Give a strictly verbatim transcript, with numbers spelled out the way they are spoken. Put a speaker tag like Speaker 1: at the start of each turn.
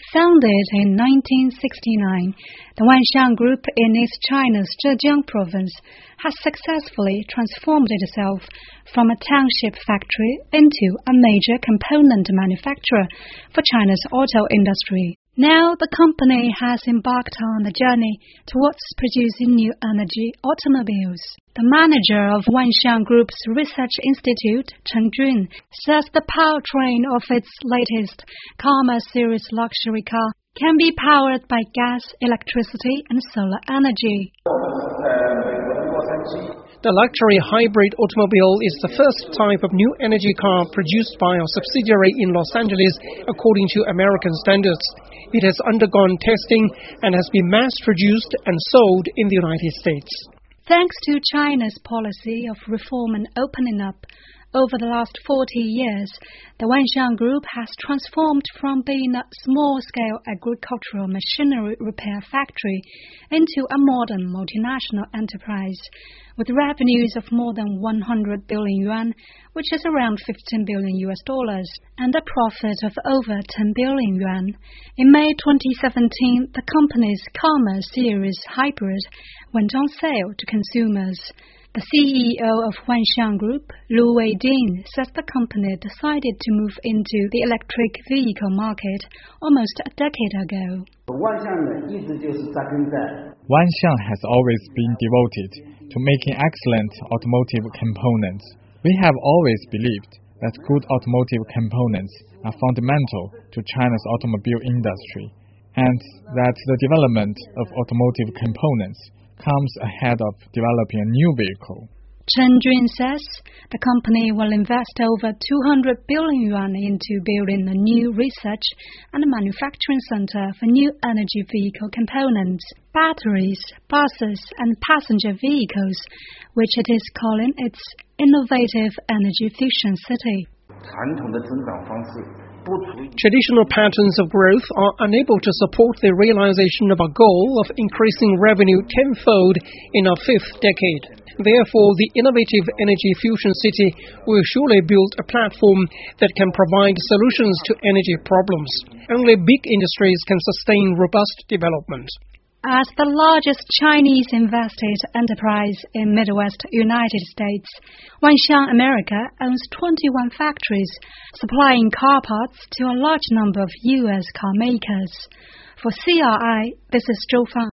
Speaker 1: Founded in nineteen sixty-nine, the Wanxiang Group in East China's Zhejiang province has successfully transformed itself from a township factory into a major component manufacturer for China's auto industry. Now the company has embarked on a journey towards producing new energy automobiles. The manager of Wanxiang Group's Research Institute, Chen Jun, says the powertrain of its latest Karma series luxury car can be powered by gas, electricity and solar energy.
Speaker 2: The luxury hybrid automobile is the first type of new energy car produced by our subsidiary in Los Angeles according to American standards. It has undergone testing and has been mass-produced and sold in the United States.
Speaker 1: Thanks to China's policy of reform and opening up, over the last forty years, the Wanxiang Group has transformed from being a small-scale agricultural machinery repair factory into a modern multinational enterprise with revenues of more than one hundred billion yuan, which is around fifteen billion U S dollars, and a profit of over ten billion yuan. In May twenty seventeen, the company's Karma series hybrid went on sale to consumers. The C E O of Wanxiang Group, Lu Weiding, says the company decided to move into the electric vehicle market almost a decade ago.
Speaker 3: Wanxiang has always been devoted to making excellent automotive components. We have always believed that good automotive components are fundamental to China's automobile industry, and that the development of automotive components comes ahead of developing a new vehicle.
Speaker 1: Chen Jun says the company will invest over two hundred billion yuan into building a new research and manufacturing center for new energy vehicle components, batteries, buses and passenger vehicles, which it is calling its innovative energy fusion city.
Speaker 2: Traditional patterns of growth are unable to support the realization of our goal of increasing revenue tenfold in our fifth decade. Therefore, the innovative energy fusion city will surely build a platform that can provide solutions to energy problems. Only big industries can sustain robust development.
Speaker 1: As the largest Chinese invested enterprise in Midwest United States, Wanxiang America owns twenty-one factories, supplying car parts to a large number of U S car makers. For C R I, this is Zhou Fang.